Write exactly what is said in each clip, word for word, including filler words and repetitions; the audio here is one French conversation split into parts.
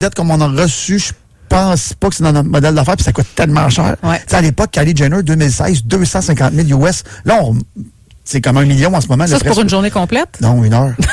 comme on a reçu, je pense pas que c'est dans notre modèle d'affaires, puis ça coûte tellement cher. Ouais. Tu sais, à l'époque, Kylie Jenner, deux mille seize, deux cent cinquante mille U S. Là, on, c'est comme un million en ce moment. Ça, c'est pour une journée complète? Non, une heure.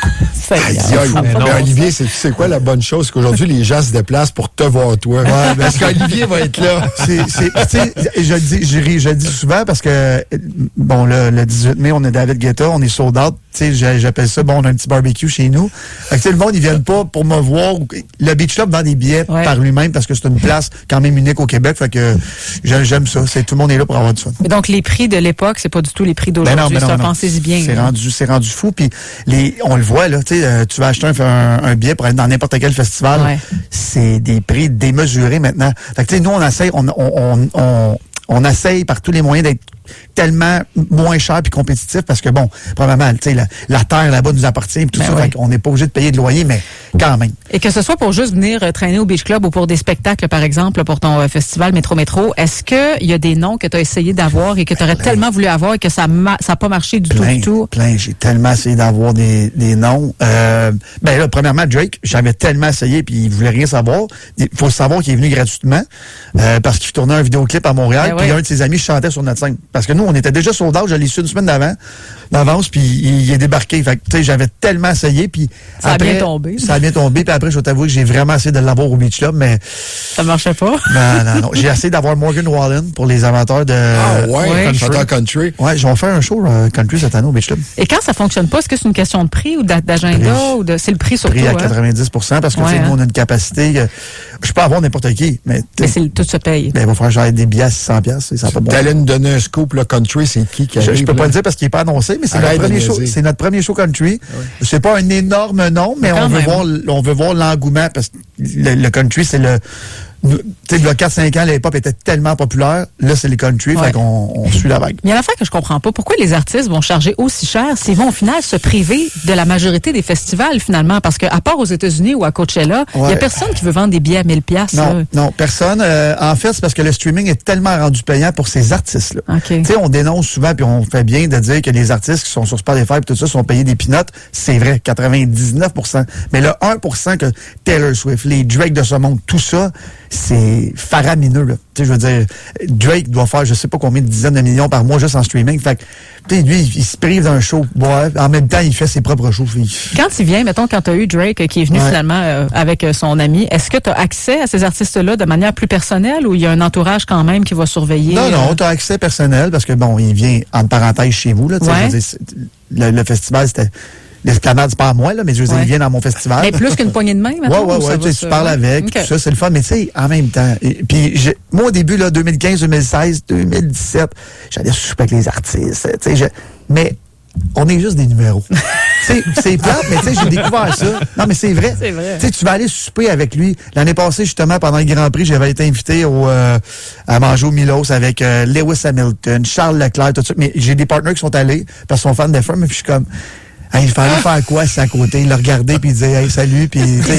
Aïe, aïe, mais mais Olivier, c'est, tu sais quoi la bonne chose? C'est qu'aujourd'hui, les gens se déplacent pour te voir, toi. Ouais, parce qu'Olivier va être là. C'est, c'est, tu sais, je le dis, je, ris, je le dis souvent parce que, bon, le, le dix-huit mai, on est David Guetta, on est sold out. Tu sais, j'appelle ça, bon, on a un petit barbecue chez nous. Fait que, tu sais, le monde, ils viennent pas pour me voir. Le Beach Club vend des billets ouais. par lui-même parce que c'est une place quand même unique au Québec. Fait que, j'aime ça. C'est, tout le monde est là pour avoir du fun. Mais donc, les prix de l'époque, c'est pas du tout les prix d'aujourd'hui. Ben non, ben non, ça, ben non. Pensez-y bien. C'est rendu, c'est rendu fou. Puis, les, on le voit, là, tu sais, euh, tu vas acheter un, un, un billet pour être dans n'importe quel festival. Ouais. C'est des prix démesurés maintenant. Fait que, tu sais, nous, on essaye, on, on, on, on, on essaye par tous les moyens d'être tellement moins cher puis compétitif parce que, bon, probablement, tu sais, la, la terre là-bas nous appartient et tout ben ça. Oui. Fait qu'on n'est pas obligé de payer de loyer, mais quand même. Et que ce soit pour juste venir euh, traîner au Beach Club ou pour des spectacles, par exemple, pour ton euh, festival Métro Métro, est-ce qu'il y a des noms que tu as essayé d'avoir et que tu aurais tellement voulu avoir et que ça n'a pas marché du plein, tout, du tout? Plein, j'ai tellement essayé d'avoir des, des noms. Euh, ben là, premièrement, Drake, j'avais tellement essayé puis il voulait rien savoir. Il faut savoir qu'il est venu gratuitement euh, parce qu'il tournait un vidéoclip à Montréal puis ben oui. un de ses amis chantait sur notre scène. Parce que nous, on était déjà sold out, je l'ai su une semaine d'avant, d'avance, puis il, il est débarqué. Fait que, tu sais, j'avais tellement essayé, puis ça après, a bien tombé. Ça a bien tombé, puis après, je vais t'avouer que j'ai vraiment essayé de l'avoir au Beach Club, mais... Ça marchait pas? Non, non, non. J'ai essayé d'avoir Morgan Wallen pour les amateurs de... Ah ouais, chanteur country. Ouais, j'en fais un show euh, country cette année au Beach Club. Et quand ça fonctionne pas, est-ce que c'est une question de prix ou d'agenda, ou de... C'est le prix surtout, prix à quatre-vingt-dix pour cent, parce que, ouais, tu sais, hein? Nous, on a une capacité... Euh, je peux avoir n'importe qui, mais... Mais c'est, tout se paye. Ben, il va falloir que j'aille des billets à six cents dollars, ça peut bon. T'allais nous donner un scoop, le country, c'est qui qui Je, arrive, je peux là? pas le dire parce qu'il est pas annoncé, mais c'est notre premier show. C'est notre premier show country. Oui. C'est pas un énorme nom, mais on veut, voir, on veut voir l'engouement parce que le, le country, c'est le... Tu sais, il y a quatre cinq ans, les hip-hop étaient tellement populaires. Là, c'est les country, ouais. Fait qu'on on suit la vague. Il y a une affaire que je comprends pas. Pourquoi les artistes vont charger aussi cher s'ils vont au final se priver de la majorité des festivals, finalement? Parce qu'à part aux États-Unis ou à Coachella, il ouais. y a personne qui veut vendre des billets à mille dollars. Non, là. non, personne. Euh, en fait, c'est parce que le streaming est tellement rendu payant pour ces artistes-là. Okay. Tu sais, on dénonce souvent, puis on fait bien de dire que les artistes qui sont sur Spotify et tout ça sont payés des peanuts. C'est vrai, quatre-vingt-dix-neuf pour cent. Mais le un pour cent que Taylor Swift, les Drake de ce monde, tout ça, c'est faramineux, là. Tu sais, je veux dire, Drake doit faire je sais pas combien de dizaines de millions par mois juste en streaming. Fait que, tu sais, lui, il, il se prive d'un show. Ouais, en même temps, il fait ses propres shows. Quand il vient, mettons, quand tu as eu Drake qui est venu ouais. finalement euh, avec euh, son ami, est-ce que tu as accès à ces artistes-là de manière plus personnelle ou il y a un entourage quand même qui va surveiller? Non, non, tu as accès personnel parce que, bon, il vient, entre parenthèses, chez vous, là. Tu sais, ouais. je veux dire, le, le festival, c'était... L'escalade, c'est pas à moi, là, mais je veux dire, ouais. il vient dans mon festival. Mais plus qu'une poignée de main, maintenant? Ouais, ouais, ouais. Tu, sais, tu parles avec, okay. tout ça, c'est le fun. Mais tu sais, en même temps, et, puis je, moi, au début, là, deux mille quinze, deux mille seize, deux mille dix-sept, j'allais souper avec les artistes, tu sais, je, mais on est juste des numéros. c'est, c'est plate, mais tu sais, j'ai découvert ça. Non, mais c'est vrai. C'est vrai. Tu sais, tu vas aller souper avec lui. L'année passée, justement, pendant le Grand Prix, j'avais été invité au, euh, à manger au Milos avec euh, Lewis Hamilton, Charles Leclerc, tout ça. Mais j'ai des partenaires qui sont allés parce qu'ils sont fans de F un, mais puis je suis comme... Hey, il fallait faire quoi, c'est à côté? Il l'a regardé, puis il disait, hey, salut, puis... Non,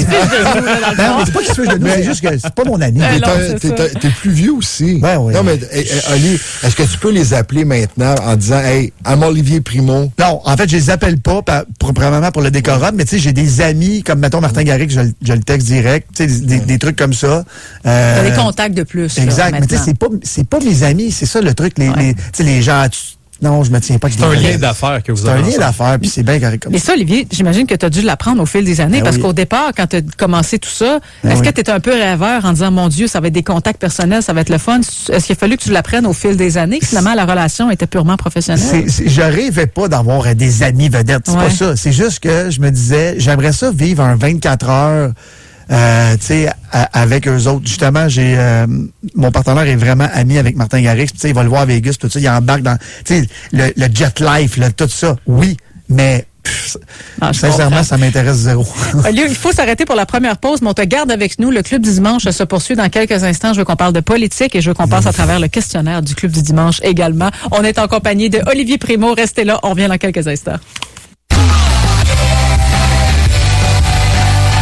mais c'est pas qu'il se fiche de nous, c'est juste que c'est pas mon ami. Mais t'es, t'es, t'es plus vieux aussi. Ben oui. Non, mais, Oli, est-ce que tu peux les appeler maintenant en disant, hey, I'm Olivier Primo? Non, en fait, je les appelle pas, pour, probablement pour le décorum, mais tu sais, j'ai des amis, comme, mettons, Martin Garrix, je, je le texte direct, tu sais, des, des trucs comme ça. Euh, T'as des contacts de plus. Exact, là, mais tu sais, c'est pas, c'est pas mes amis, c'est ça le truc, les, ouais. les, tu sais, les gens... Non, je me tiens pas. C'est un lien d'affaires que vous avez. C'est un lien d'affaires, puis c'est bien correct comme ça. Et ça. ça, Olivier, j'imagine que tu as dû l'apprendre au fil des années, ben parce oui. qu'au départ, quand tu as commencé tout ça, ben est-ce oui. que tu étais un peu rêveur en disant, mon Dieu, ça va être des contacts personnels, ça va être le fun? Est-ce qu'il a fallu que tu l'apprennes au fil des années, que finalement, la relation était purement professionnelle? C'est, c'est, je rêvais pas d'avoir des amis vedettes. C'est ouais. pas ça. C'est juste que je me disais, j'aimerais ça vivre un vingt-quatre heures. Euh, tu sais, avec eux autres. Justement, j'ai euh, mon partenaire est vraiment ami avec Martin Garrix. Tu sais, il va le voir à Vegas, tout ça. Il embarque dans, tu sais, le, le jet life, là, tout ça. Oui, mais pff, ah, sincèrement, comprends. Ça m'intéresse zéro. Il faut s'arrêter pour la première pause, mais on te garde avec nous. Le Club du Dimanche se poursuit dans quelques instants. Je veux qu'on parle de politique et je veux qu'on passe à travers le questionnaire du Club du Dimanche également. On est en compagnie de Olivier Primo. Restez là, on revient dans quelques instants.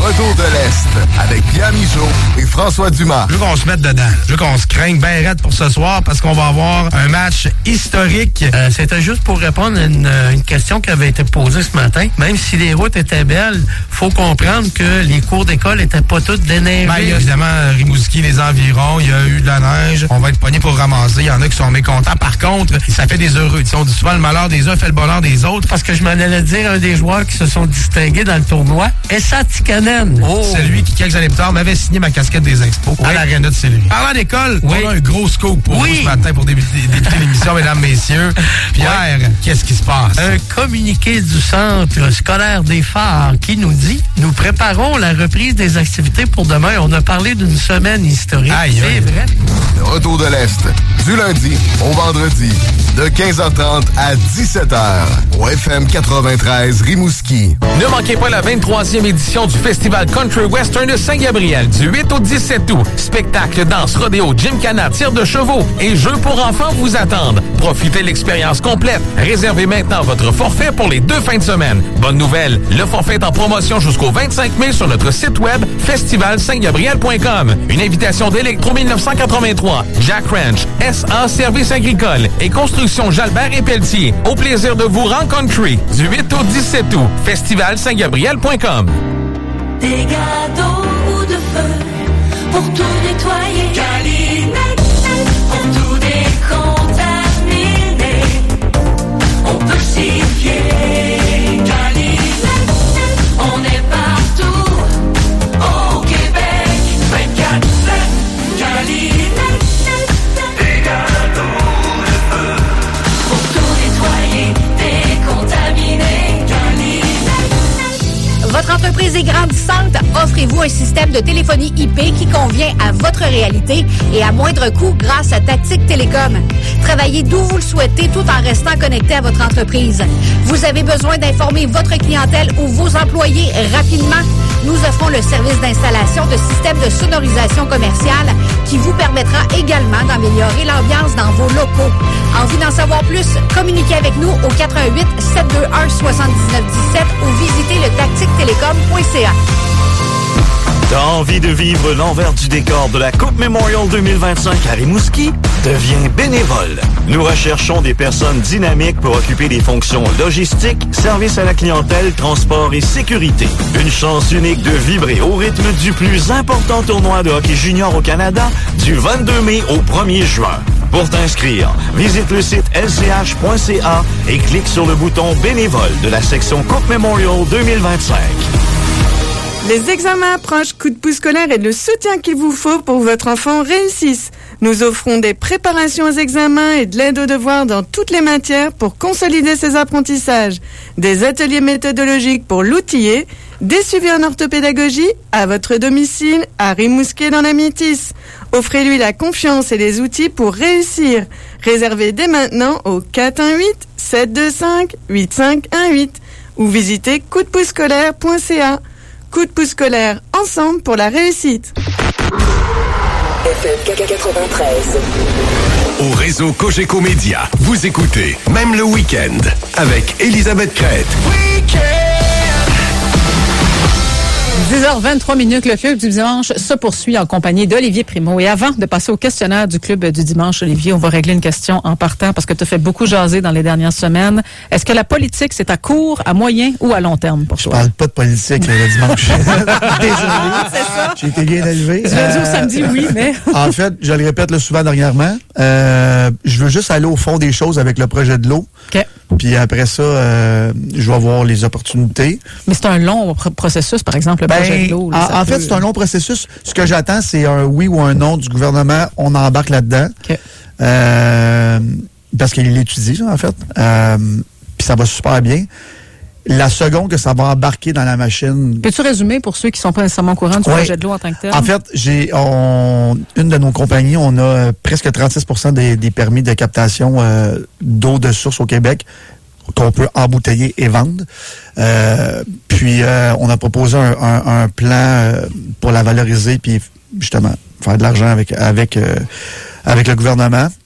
Retour de l'Est avec Pierre Michaud et François Dumas. Je veux qu'on se mette dedans. Je veux qu'on se craigne bien raide pour ce soir parce qu'on va avoir un match historique. Euh, c'était juste pour répondre à une, une question qui avait été posée ce matin. Même si les routes étaient belles, faut comprendre que les cours d'école étaient pas toutes déneigées. Ben, il y a évidemment Rimouski, les environs, il y a eu de la neige. On va être pognés pour ramasser. Il y en a qui sont mécontents. Par contre, ça fait des heureux. On dit souvent le malheur des uns fait le bonheur des autres. Parce que je m'en allais dire un des joueurs qui se sont distingués dans le tournoi, Essa Tikkanen. Oh. C'est lui qui, quelques années plus tard, m'avait signé ma casquette des Expos oui. à l'Arena de Saint-Louis. Parlant d'école, oui. on a un gros scoop pour oui. vous ce matin pour débuter, débuter l'émission, mesdames, messieurs. Pierre, oui. qu'est-ce qui se passe? Un communiqué du Centre scolaire des Phares qui nous dit « Nous préparons la reprise des activités pour demain. » On a parlé d'une semaine historique. Aïe, c'est aïe. vrai. Le Retour de l'Est, du lundi au vendredi, de quinze heures trente à dix-sept heures, au F M quatre-vingt-treize Rimouski. Ne manquez pas la vingt-troisième édition du Festival Country Western de Saint-Gabriel du huit au dix-sept août. Spectacle, danse, rodéo, gymkhana, tir de chevaux et jeux pour enfants vous attendent. Profitez de l'expérience complète. Réservez maintenant votre forfait pour les deux fins de semaine. Bonne nouvelle, le forfait est en promotion jusqu'au vingt-cinq mai sur notre site web festival saint gabriel point com. Une invitation d'Electro dix-neuf cent quatre-vingt-trois, Jack Ranch, S A Services agricoles et Construction Jalbert et Pelletier. Au plaisir de vous rencontrer du huit au dix-sept août. festival saint gabriel point com. Des gâteaux ou de feu pour tout nettoyer. Galinette, pour tout décontaminer. On peut s'y fier. Galinette, on est partout au Québec. vingt-quatre sept, Galinette, des gâteaux de feu pour tout nettoyer, décontaminer. Votre entreprise est grandissante? Offrez-vous un système de téléphonie I P qui convient à votre réalité et à moindre coût grâce à Tactique Télécom. Travaillez d'où vous le souhaitez tout en restant connecté à votre entreprise. Vous avez besoin d'informer votre clientèle ou vos employés rapidement? Nous offrons le service d'installation de systèmes de sonorisation commerciale qui vous permettra également d'améliorer l'ambiance dans vos locaux. Envie d'en savoir plus? Communiquez avec nous au quatre un huit, sept deux un, sept neuf un sept ou visitez le tactique télécom point c a. T'as envie de vivre l'envers du décor de la Coupe Memorial deux mille vingt-cinq à Rimouski? Deviens bénévole. Nous recherchons des personnes dynamiques pour occuper des fonctions logistiques, service à la clientèle, transport et sécurité. Une chance unique de vibrer au rythme du plus important tournoi de hockey junior au Canada du vingt-deux mai au premier juin. Pour t'inscrire, visite le site l c h point c a et clique sur le bouton bénévole de la section Coupe Memorial deux mille vingt-cinq. Les examens approchent, Coup de pouce scolaire est le soutien qu'il vous faut pour que votre enfant réussisse. Nous offrons des préparations aux examens et de l'aide aux devoirs dans toutes les matières pour consolider ses apprentissages. Des ateliers méthodologiques pour l'outiller, des suivis en orthopédagogie à votre domicile à Rimouski dans la Métis. Offrez-lui la confiance et les outils pour réussir. Réservez dès maintenant au quatre un huit, sept deux cinq, huit cinq un huit ou visitez coup de pouce scolaire point c a. Coup de pouce scolaire, ensemble pour la réussite. F M quatre-vingt-treize. Au réseau Cogeco Média, vous écoutez Même le week-end avec Elisabeth Crête. dix heures vingt-trois minutes, le club du dimanche se poursuit en compagnie d'Olivier Primo. Et avant de passer au questionnaire du club du dimanche, Olivier, on va régler une question en partant parce que tu as fait beaucoup jaser dans les dernières semaines. Est-ce que la politique, c'est à court, à moyen ou à long terme pour toi? Je parle pas de politique le dimanche. Désolé. C'est ça. J'ai été bien élevé. Je l'ai dit au samedi, oui, mais... En fait, je le répète là, souvent dernièrement, euh, je veux juste aller au fond des choses avec le projet de l'eau. OK. Puis après ça, euh, je vais voir les opportunités. Mais c'est un long pr- processus, par exemple, le ben, projet de l'eau. Là, en en peut... fait, c'est un long processus. Ce que j'attends, c'est un oui ou un non du gouvernement. On embarque là-dedans. Okay. Euh, parce qu'il l'étudie, en fait. Euh, Puis ça va super bien. La seconde que ça va embarquer dans la machine... Peux-tu résumer pour ceux qui ne sont pas nécessairement au courant du ouais. projet de l'eau en tant que tel? En fait, j'ai on, une de nos compagnies, on a euh, presque trente-six pour cent des, des permis de captation euh, d'eau de source au Québec qu'on peut embouteiller et vendre. Euh, puis, euh, on a proposé un, un, un plan euh, pour la valoriser puis justement faire de l'argent avec avec euh, avec le gouvernement.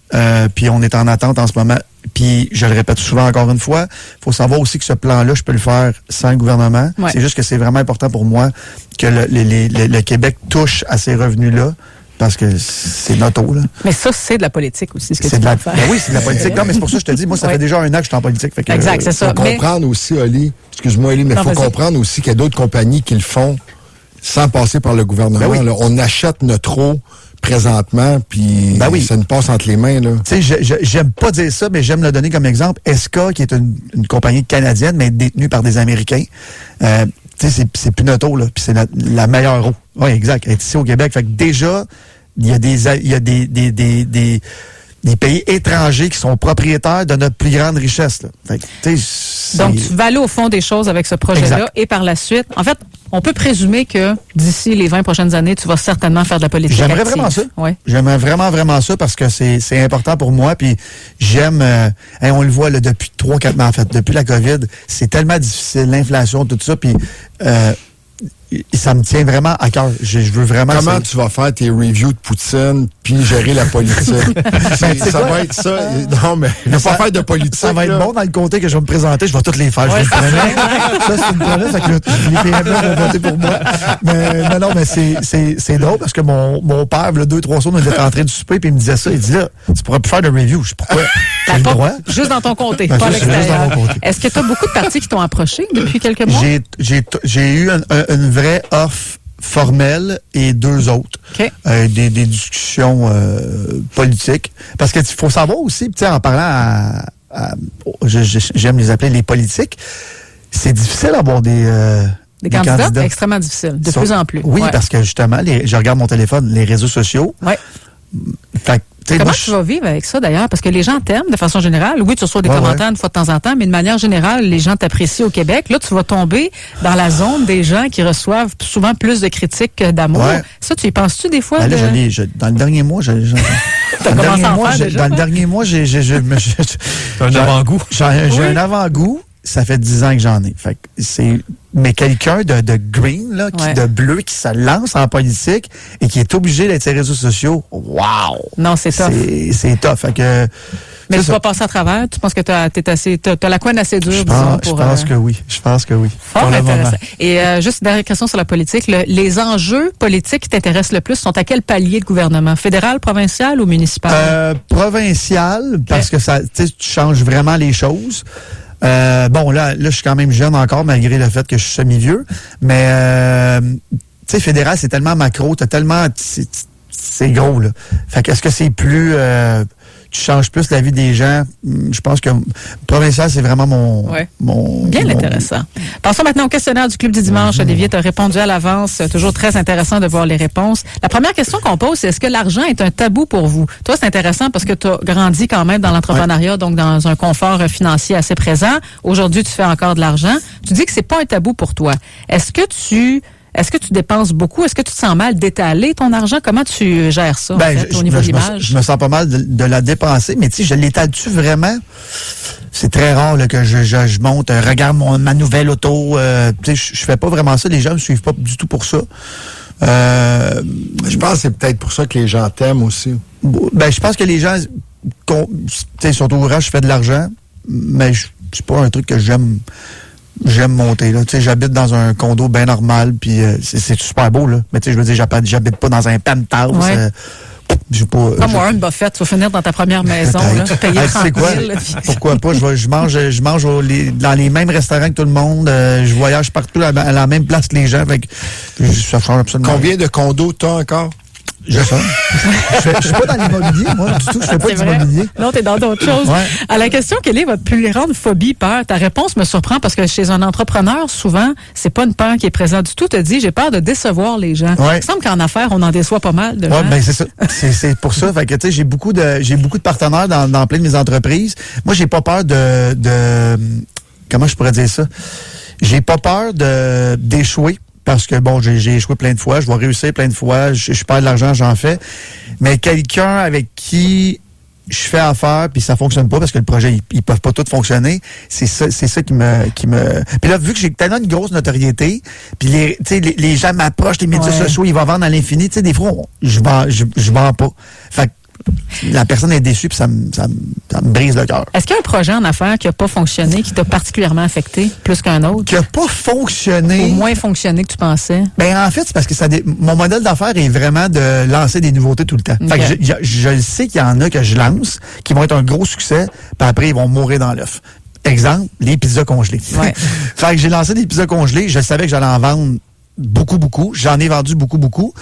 Euh, puis on est en attente en ce moment. Puis je le répète souvent encore une fois, il faut savoir aussi que ce plan-là, je peux le faire sans le gouvernement. Ouais. C'est juste que c'est vraiment important pour moi que le, le, le, le Québec touche à ces revenus-là. Parce que c'est notre eau, là. Mais ça, c'est de la politique aussi, ce que c'est tu de la... faire. Ben oui, c'est de la politique. Non, mais c'est pour ça que je te dis, moi, ça ouais. fait déjà un an que je suis en politique. Fait que, exact, c'est ça. Il faut mais... comprendre aussi, Oli, excuse-moi, Oli, mais il faut comprendre aussi qu'il y a d'autres compagnies qui le font sans passer par le gouvernement. Ben oui. Là. On achète notre eau présentement, puis ben oui. ça nous passe entre les mains. Tu sais, j'aime pas dire ça, mais j'aime le donner comme exemple. E S C A, qui est une, une compagnie canadienne, mais détenue par des Américains, euh, tu sais, c'est plus notre eau, là, puis c'est la, la meilleure eau. Oui, exact. Elle est ici au Québec. Fait que déjà, il y a des il y a des des, des, des, des pays étrangers qui sont propriétaires de notre plus grande richesse. Là. Fait que, donc, tu vas aller au fond des choses avec ce projet-là exact. Et par la suite, en fait, on peut présumer que d'ici les vingt prochaines années, tu vas certainement faire de la politique. J'aimerais active. vraiment ça. Ouais. J'aimerais vraiment, vraiment ça parce que c'est c'est important pour moi. Puis j'aime, euh, hein, on le voit là, depuis trois quatre mois, en fait, depuis la COVID, c'est tellement difficile, l'inflation, tout ça. Puis euh, ça me tient vraiment à cœur. Je, je veux vraiment... Comment essayer. tu vas faire tes reviews de Poutine puis gérer la politique? ben, ça va être ça. Non, mais je ne vais pas faire de politique. Ça va là. être bon dans le comté que je vais me présenter. Je vais toutes les faire. Ouais, je vais le promets. Ça, c'est une promesse. Fait que les P M E vont voter pour moi. Mais non, non, mais c'est, c'est, c'est drôle parce que mon, mon père, là, deux, trois jours, il était en train de souper puis il me disait ça. Il dit là, tu pourrais plus faire de review. Je dis pourquoi? J'ai le droit. Juste dans ton comté, ben, pas à l'extérieur. Est-ce que tu as beaucoup de partis qui t'ont approché depuis quelques mois? J'ai, j'ai, j'ai eu un, un, une vraie offre formelle et deux autres. Okay. Euh, des, des discussions euh, politiques. Parce que il faut savoir aussi, tu sais, en parlant à, à je, je, j'aime les appeler les politiques, c'est difficile d'avoir des, euh, des, des candidats, candidats. Extrêmement difficile, de so, plus en plus. Oui, ouais. parce que justement, les, je regarde mon téléphone, les réseaux sociaux. Ouais. Fait, Comment moi, tu vas vivre avec ça, d'ailleurs? Parce que les gens t'aiment de façon générale. Oui, tu reçois des ouais, commentaires ouais. une fois de temps en temps, mais de manière générale, les gens t'apprécient au Québec. Là, tu vas tomber dans la zone des gens qui reçoivent souvent plus de critiques que d'amour. Ouais. Ça, tu y penses-tu des fois? Ben de... là, je l'ai, je, dans le dernier mois, je, je, T'as dans, commencé le à en mois, faire je, déjà? dans le dernier mois, j'ai, j'ai, j'ai, j'ai, j'ai un avant-goût. J'ai, j'ai oui. un avant-goût. Ça fait dix ans que j'en ai. Fait que c'est, mais quelqu'un de, de green, là, qui, ouais. de bleu, qui se lance en politique et qui est obligé d'être sur les réseaux sociaux, wow! Non, c'est tough. C'est, c'est tough. Fait que, mais tu ça. vas passer à travers? Tu penses que tu as la couenne assez dure? Je pense, pour, je pense euh... que oui. Je pense que oui. Fort intéressant. Et euh, juste une dernière question sur la politique. Le, les enjeux politiques qui t'intéressent le plus sont à quel palier de gouvernement? Fédéral, provincial ou municipal? Euh, provincial, okay. Parce que ça, tu changes vraiment les choses. Euh, bon, là, là, je suis quand même jeune encore, malgré le fait que je suis semi-vieux. Mais, euh, tu sais, fédéral, c'est tellement macro, t'as tellement... C'est, c'est gros, là. Fait que, est-ce que c'est plus... Euh, tu changes plus la vie des gens? Je pense que provincial, c'est vraiment mon... Ouais. mon Bien mon... intéressant. Passons maintenant au questionnaire du Club du dimanche. Mmh. Olivier, tu as répondu à l'avance. Toujours très intéressant de voir les réponses. La première question qu'on pose, c'est est-ce que l'argent est un tabou pour vous? Toi, c'est intéressant parce que tu as grandi quand même dans l'entrepreneuriat, ouais. donc dans un confort financier assez présent. Aujourd'hui, tu fais encore de l'argent. Tu dis que c'est pas un tabou pour toi. Est-ce que tu... Est-ce que tu dépenses beaucoup? Est-ce que tu te sens mal d'étaler ton argent? Comment tu gères ça, ben, en fait, je, au niveau je, de l'image? Je, je me sens pas mal de, de la dépenser, mais tu sais, je l'étale-tu vraiment? C'est très rare là, que je, je, je monte, euh, regarde mon, ma nouvelle auto. Euh, tu sais, je, je fais pas vraiment ça. Les gens me suivent pas du tout pour ça. Euh, je pense que c'est peut-être pour ça que les gens t'aiment aussi. Ben, je pense que les gens, tu sais, sont au courant, je fais de l'argent, mais je, c'est pas un truc que j'aime... J'aime monter, là. Tu sais, j'habite dans un condo bien normal, puis euh, c'est, c'est super beau, là. Mais tu sais, je veux dire, j'habite, j'habite pas dans un penthouse. Ouais. Euh, j'ai pas, Comme Warren Buffett, tu vas finir dans ta première maison, là, payer trente mille. Pourquoi pas? Je, vais, je mange, je mange au, les, dans les mêmes restaurants que tout le monde. Euh, je voyage partout à, à la même place que les gens. Fait que, ça change absolument. Combien de condos t'as encore? Je sais. Je ne suis pas dans l'immobilier, moi, du tout. Je fais pas d'immobilier. Non, tu es dans d'autres choses. Ouais. À la question, quelle est votre plus grande phobie, peur? Ta réponse me surprend parce que chez un entrepreneur, souvent, c'est pas une peur qui est présente du tout. Tu te dis, j'ai peur de décevoir les gens. Ouais. Il semble qu'en affaires, on en déçoit pas mal de ouais, gens. Ben, c'est ça. C'est, c'est pour ça. Fait que, tu sais, j'ai beaucoup de, j'ai beaucoup de partenaires dans, dans plein de mes entreprises. Moi, j'ai pas peur de, de, comment je pourrais dire ça? J'ai pas peur de, d'échouer. Parce que, bon, j'ai, j'ai échoué plein de fois, je vais réussir plein de fois, je, je perds de l'argent, j'en fais. Mais quelqu'un avec qui je fais affaire, puis ça fonctionne pas, parce que le projet, ils, ils peuvent pas tous fonctionner, c'est ça, c'est ça qui me... qui me. Puis là, vu que j'ai tellement une grosse notoriété, puis les, les, les gens m'approchent, les médias ouais. sociaux, ils vont vendre à l'infini, tu sais, des fois, on, je vends, je, je vends pas. Fait que la personne est déçue puis ça me, ça me, ça me brise le cœur. Est-ce qu'il y a un projet en affaires qui n'a pas fonctionné, qui t'a particulièrement affecté, plus qu'un autre? Qui n'a pas fonctionné. Ou moins fonctionné que tu pensais? Ben, en fait, c'est parce que ça dé... mon modèle d'affaires est vraiment de lancer des nouveautés tout le temps. Okay. Fait que je, je, je sais qu'il y en a que je lance, qui vont être un gros succès, puis après, ils vont mourir dans l'œuf. Exemple, les pizzas congelées. Ouais. Fait que j'ai lancé des pizzas congelées, je savais que j'allais en vendre beaucoup, beaucoup. J'en ai vendu beaucoup, beaucoup.